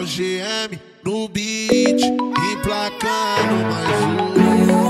GM no beat, emplacando mais um.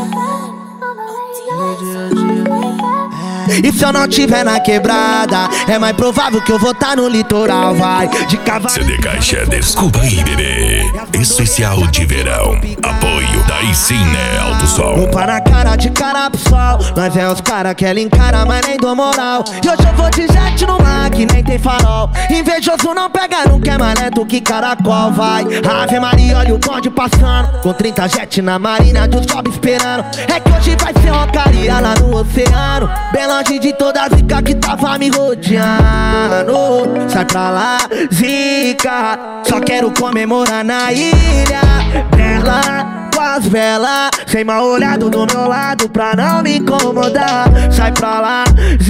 E se eu não tiver na quebrada, é mais provável que eu vou tá no litoral, vai. De cavalo. CD Caixa, desculpa aí, bebê. Especial de verão. Apoio daí sim, né, Alto Sol. Roupa na cara, de cara pro sol. Nós é os cara que ela encara, mas nem dou moral. E hoje eu vou de jet no mar, que nem tem farol. Invejoso não pega, não quer mais lento que caracol, vai. Ave Maria, olha o bonde passando. Com 30 jet na marina, dos jobs esperando. É que hoje vai ser rocaria lá no oceano. Bem longe de toda a zica que tava me rodeando. Sai pra lá, zica. Só quero comemorar na ilha Bela, com as velas, sem mal olhado do meu lado pra não me incomodar. Sai pra lá,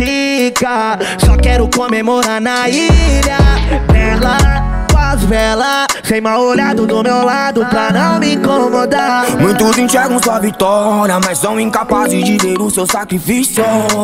zica. Só quero comemorar na ilha Bela, com as velas, sem mal olhado do meu lado pra não me incomodar. Muitos enxergam sua vitória, mas são incapazes de ver o seu sacrifício.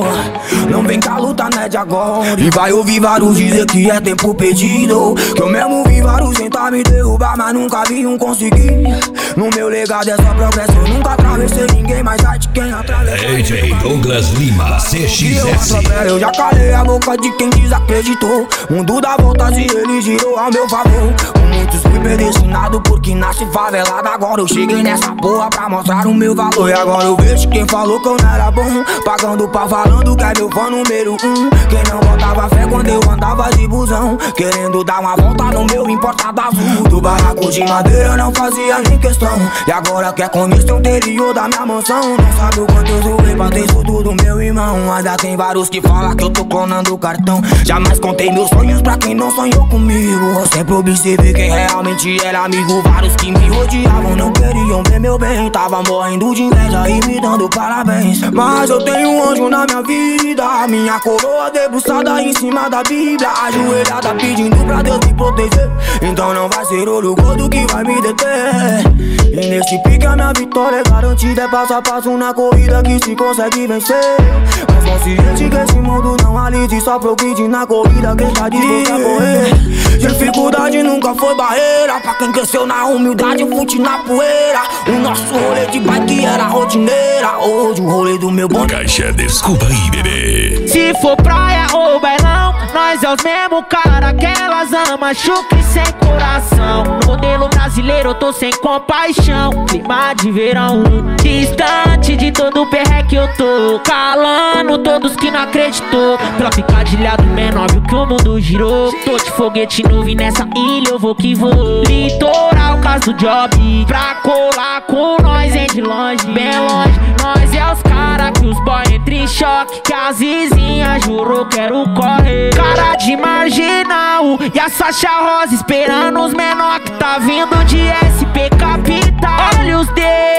Não vem que a luta não é de agora. E vai ouvir vários dizer que é tempo perdido. Que eu mesmo vi vários tentar me derrubar, mas nunca vi um conseguir. No meu legado é só progresso, eu nunca atravessei ninguém, mas ai de quem atravessou. DJ Douglas Lima, CXS. Eu já calei a boca de quem desacreditou. Mundo dá voltas e ele girou ao meu favor. Com muitos fui predestinado porque nasci favelado. Agora eu cheguei nessa porra pra mostrar o meu valor. E agora eu vejo quem falou que eu não era bom, pagando pau falando que é meu fã número 1. Quem não botava fé quando eu andava de busão, querendo dar uma volta no meu importado azul. Do barraco de madeira eu não fazia nem questão. E agora quer conhecer o interior da minha mansão. Não sabe o quanto eu zoei pra ter isso tudo, meu irmão. Ainda tem vários que falam que eu tô clonando o cartão. Jamais contei meus sonhos pra quem não sonhou comigo. Eu sempre observei quem realmente era amigo. Vários que me odiavam não queriam ver meu bem. Tava morrendo de inveja e me dando parabéns. Mas eu tenho um anjo na minha vida, minha coroa debruçada em cima da Bíblia, ajoelhada pedindo pra Deus me proteger. Então não vai ser olho gordo que vai me deter. E nesse pique a minha vitória é garantida. É passo a passo na corrida que se consegue vencer. Mas consciente que esse mundo não alise, só progride na corrida quem já disposto a correr. Dificuldade nunca foi barreira pra quem cresceu na humildade, fute na poeira. O nosso rolê de bike era rotineira, hoje o rolê do meu bonde. Caixa, desculpa aí, bebê. Se for praia ou bailão, nós é os mesmo cara que elas amam, chucre sem coração. No modelo brasileiro eu tô sem compaixão. Clima de verão, distante de todo o perreque eu tô, calando todos que não acreditou. Pela picadilha do menor viu que o mundo girou. Tô de foguete nuvem nessa ilha, eu vou que vou. Litoral, caso do job, pra colar com nós é de longe, bem longe. Nós é os cara que os boy entram em choque, que as vizinhas jurou quero correr. Cara de marginal e a Sacha Rosa esperando os menor que tá vindo de SP Capital. Olha os D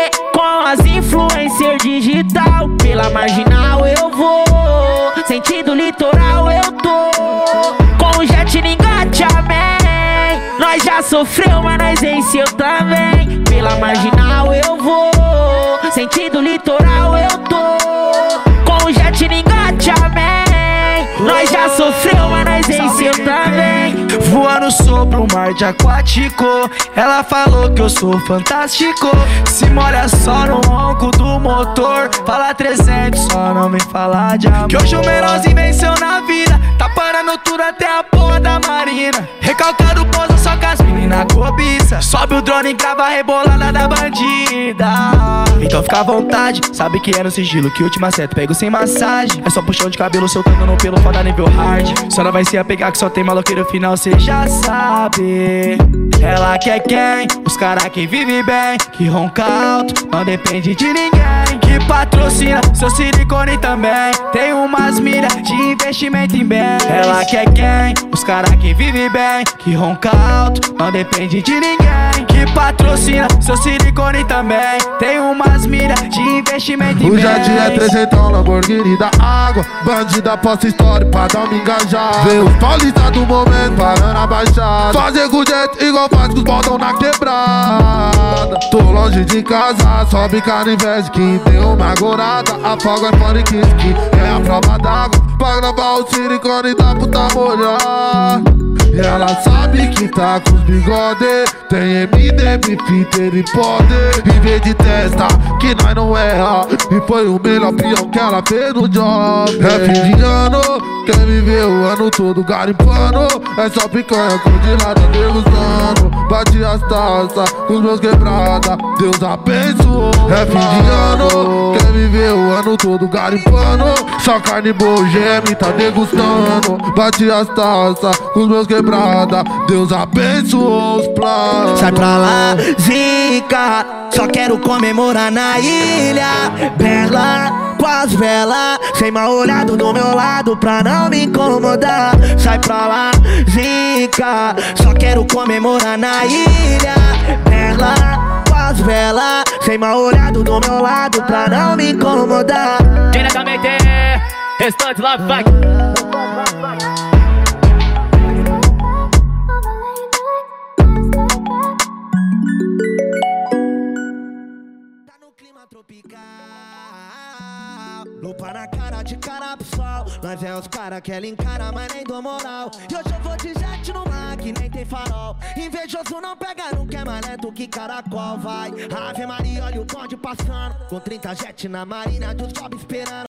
com as influencers digital. Pela marginal eu vou, sentido litoral eu tô. Com o jet no engateamento, nós já sofreu, mas nós venceu também. Pela marginal eu vou, sentido litoral eu tô. Com o jet no engateamento, nós já sofreu, mas nós venceu também. Voando sobre o mar de aquático, ela falou que eu sou fantástico. Se molha só no ronco do motor, fala 300, só não me fala de amor. Que hoje o menorzinho venceu na vida, tá parando tudo até a porra da marina. Recalcado pousa só com as meninas cobiça, sobe o drone e grava a rebolada da bandida. Então fica à vontade, sabe que é no sigilo que última seta pego sem massagem. É só puxão de cabelo soltando no pelo, foda nível hard. Só não vai se apegar que só tem maloqueiro final, cê já sabe. Ela quer quem? Os cara que vive bem, que ronca alto, não depende de ninguém. Que patrocina seu silicone também, tem umas milhas de investimento em bem. Ela quer quem? Os cara que vive bem, que ronca alto, não depende de ninguém. Que patrocina seu silicone também, tem umas milhas de investimento em bem. O jardim é 300, Lamborghini da água, bandida posta história pra dar uma engajada. Vê os paulistas do momento parando a baixada, fazer com jeito igual faz com os botão na quebrada. Tô longe de casa, só brincar em vez que deu uma gorada. Afoga a Fone Kiss que é a prova d'água, pra gravar o silicone da puta molhar. E ela sabe que tá com os bigode. Tem MDB, Fitter e poder. Em vez de testa, que nós não erra. E foi o melhor peão que ela fez no job. É fim de ano, quer viver o ano todo garimpando. É só picanha congelada degustando. Bati as taças com os meus quebrada, Deus abençoou. É fim de ano, quer viver o ano todo garimpando. Só carne boa, geme, tá degustando. Bati as taças com os meus quebrada, Deus abençoou os planos. Sai pra lá, zica, só quero comemorar na ilha. Bela, com as velas, sem mal olhado do meu lado pra não me incomodar. Sai pra lá, zica, só quero comemorar na ilha. Bela, com as velas, sem mal olhado do meu lado pra não me incomodar. Diretamente, restante Love Fight. Tropical, lupa na cara, de cara pro sol. Nós é os cara que ela encara, mas nem dou moral. E hoje eu vou de jet no mar, que nem tem farol. Invejoso não pega, não quer mais lento que caracol. Vai, Ave Maria, olha o bonde passando, com 30 jet na marina, dos jobs esperando.